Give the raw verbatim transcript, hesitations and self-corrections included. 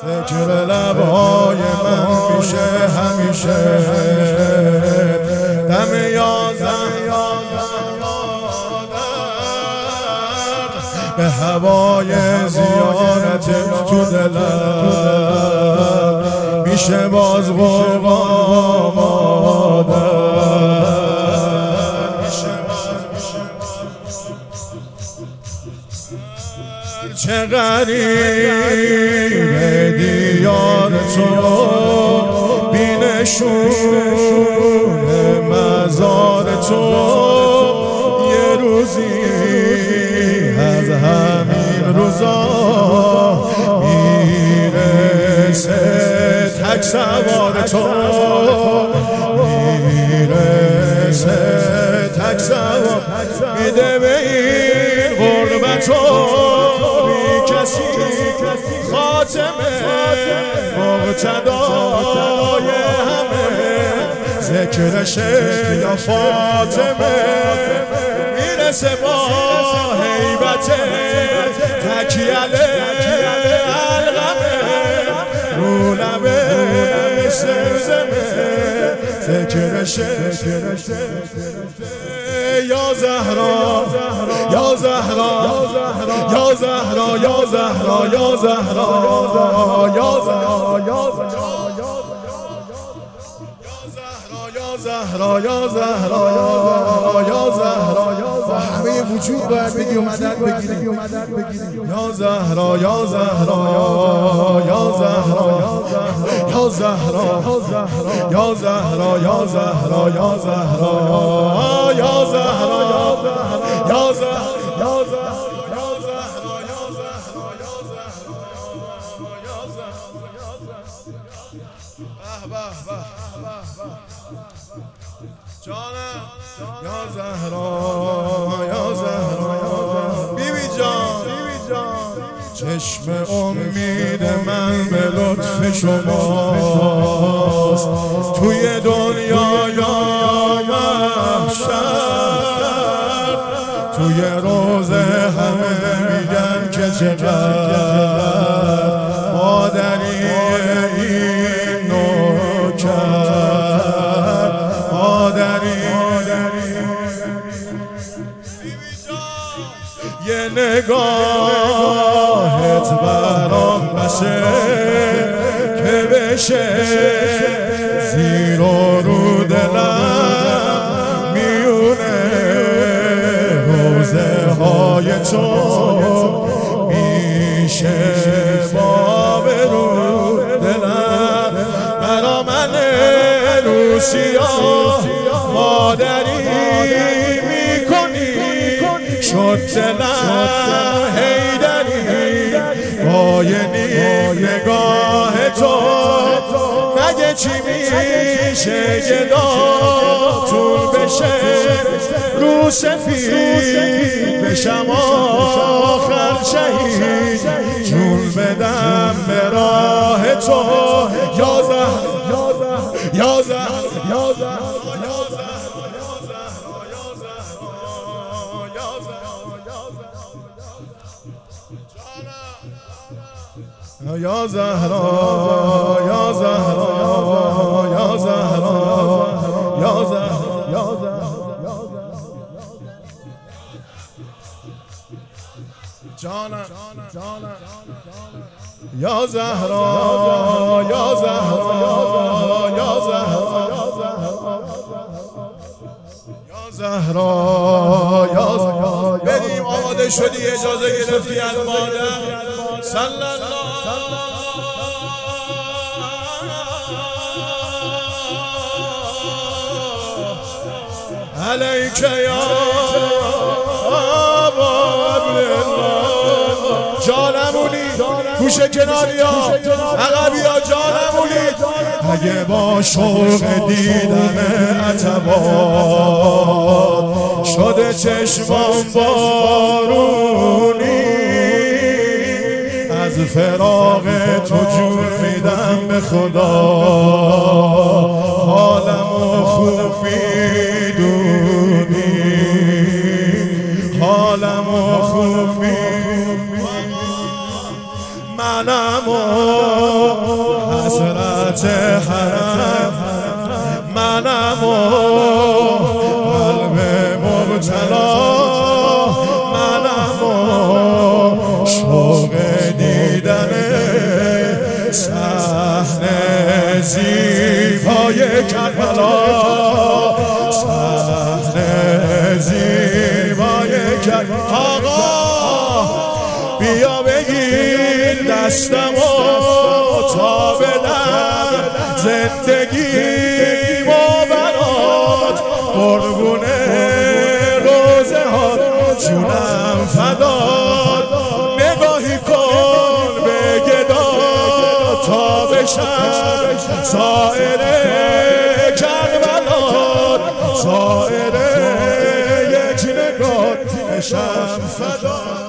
ذکر لبهای من میشه همیشه دم یازده به هوای زیارت تو دلم میشه باز قربان مادر چه غریبه دیار تو بینشون مزار تو یه روزی از همین روزا میرسه تک سوار تو میرسه تک سوار میده به این غربت و بی کسی خاتمه مقتدای همه ذکرشه یا فاطمه میرسه با هیبت تکیله الغمه رو لبه زمزمه ذکرشه یا زهرا یا زهرا یا زهرا یا زهرا یا زهرا یا زهرا یا زهرا یا زهرا یا زهرا همه وجود باید بگی و مدد بگیری یا زهرا یا زهرا یا زهرا یا زهرا یا زهرا یا زهرا یا زهرا یا زهرا یا زهرا جانم یا زهرا یا زهرا بیبی جان چشم امید من به لطف شماست توی دنیا یا محشر توی روزه همه میگن که چقدر مادری این نوکر مادری یه نگاهت برام بشه که بشه زیر و رو دلم میونه روزه های تو میشه باب رو دلم برا من روسیا مادری میکنی شد دلم حیدری با یه نگاه تو مگه چی میشه گدا طول بشه رو سفید بشم آخر شهید جون بدم به راه تو یا زهر یا زهر یا زهر یا زهرا یا زهرا یا زهرا یا زهرا یا زهرا جانم یا زهرا یا زهرا یا زهرا یا زهرا یا زهرا بریم آماده شدی اجازه گرفتی از مادر صلی الله علیک یا جانمونی گوش کناری ها عقبی ها جانمونی اگه با شوق دیدن عتبات شده چشمان بارونی از فراق تو جون میدم به خدا حالمو خوب میدونی حالمو خوب میدونی منمو حضرت حرم منم و قلب مبتلا منم و شوق دیدن صحنه زیبای کربلا صحنه زیبای کربلا آقا بیا بگیر دستمو تا بدم زندگی ما برات قربونه روزه ها جونم فدات نگاهی کن به گدا تا بشم سائر کربلات سائر یک نگاه بشم فدات